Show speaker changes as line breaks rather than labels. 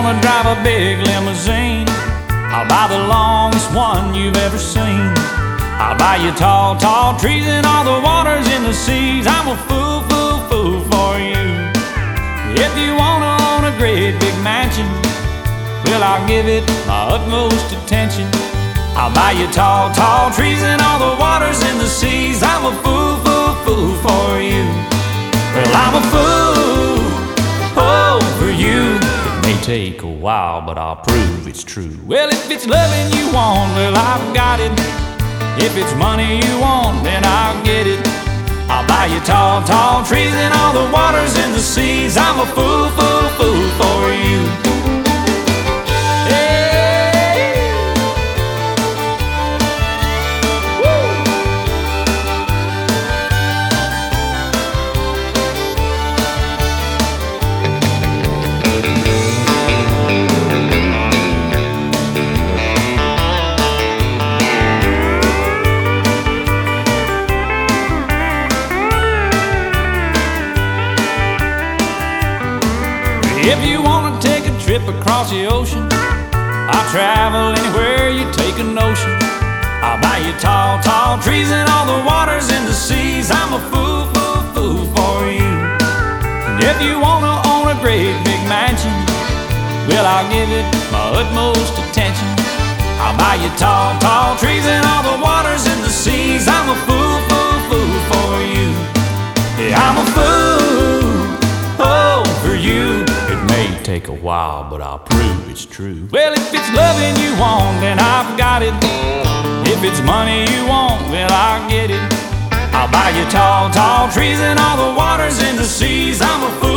wanna drive a big limousine, I'll buy the longest one you've ever seen. I'll buy you tall, tall trees and all the waters in the seas. I'm a fool, fool, fool for you. If you wanna own a great big mansion, well, I'll give it my utmost attention. I'll buy you tall, tall trees and all the waters in the seas. I'm a fool, fool, fool for you. Well, I'm a fool, oh, for you. It may take a while, but I'll prove it's true. Well, if it's loving you want, well, I've got it. If it's money you want, then I'll get it. I'll buy you tall, tall trees and all the waters in the seas. I'm a fool, fool, fool for you. If you wanna take a trip across the ocean, I'll travel anywhere you take a notion. I'll buy you tall, tall trees and all the waters in the seas. I'm a fool, fool, fool for you. And if you wanna own a great big mansion, well, I'll give it my utmost attention. I'll buy you tall, tall trees and all the waters in the seas. I'm a fool, fool, fool for you. Yeah, I'm a fool, oh, for you. Take a while, but I'll prove it's true. Well, if it's loving you want, then I've got it. If it's money you want, well, I'll get it. I'll buy you tall, tall trees and all the waters in the seas. I'm a fool.